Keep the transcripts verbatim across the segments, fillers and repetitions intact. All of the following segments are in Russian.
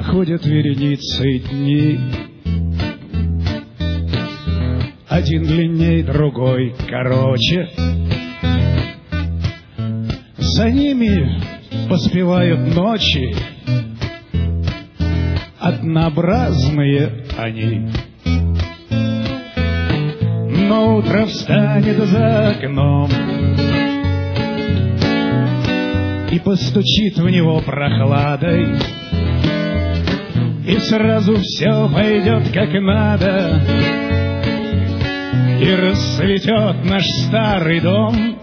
проходят вереницей дни. Один длинней, другой короче. За ними поспевают ночи, однообразные они. Но утро встанет за окном и постучит в него прохладой, и сразу все пойдет как надо, и расцветет наш старый дом.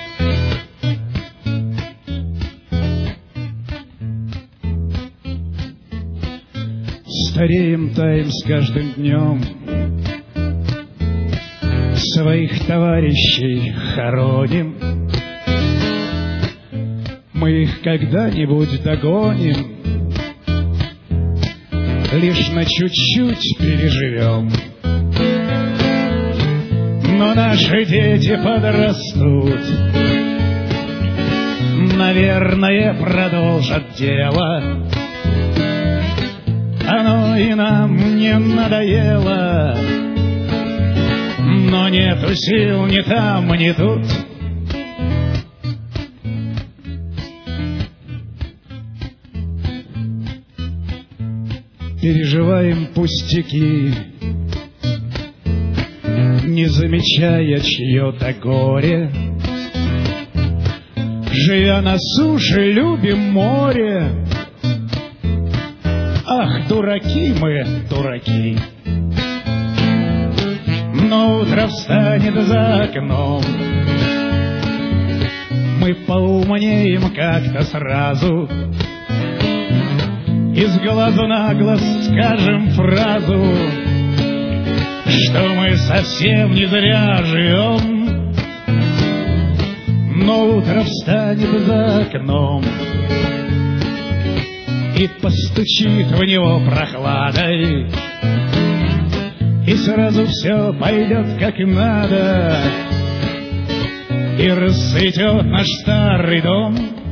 Стареем, таем с каждым днем, своих товарищей хороним. Мы их когда-нибудь догоним, лишь на чуть-чуть переживем. Но наши дети подрастут, наверное, продолжат дело. Оно и нам не надоело, но нету сил ни там, ни тут. Переживаем пустяки, не замечая чье-то горе. Живя на суше, любим море. Ах, дураки мы, дураки. Но утро встанет за окном, мы поумнеем как-то сразу, и с глазу на глаз скажем фразу, что мы совсем не зря живем. Но утро встанет за окном и постучит в него прохладой, и сразу все пойдет как надо, и расцветет наш старый дом.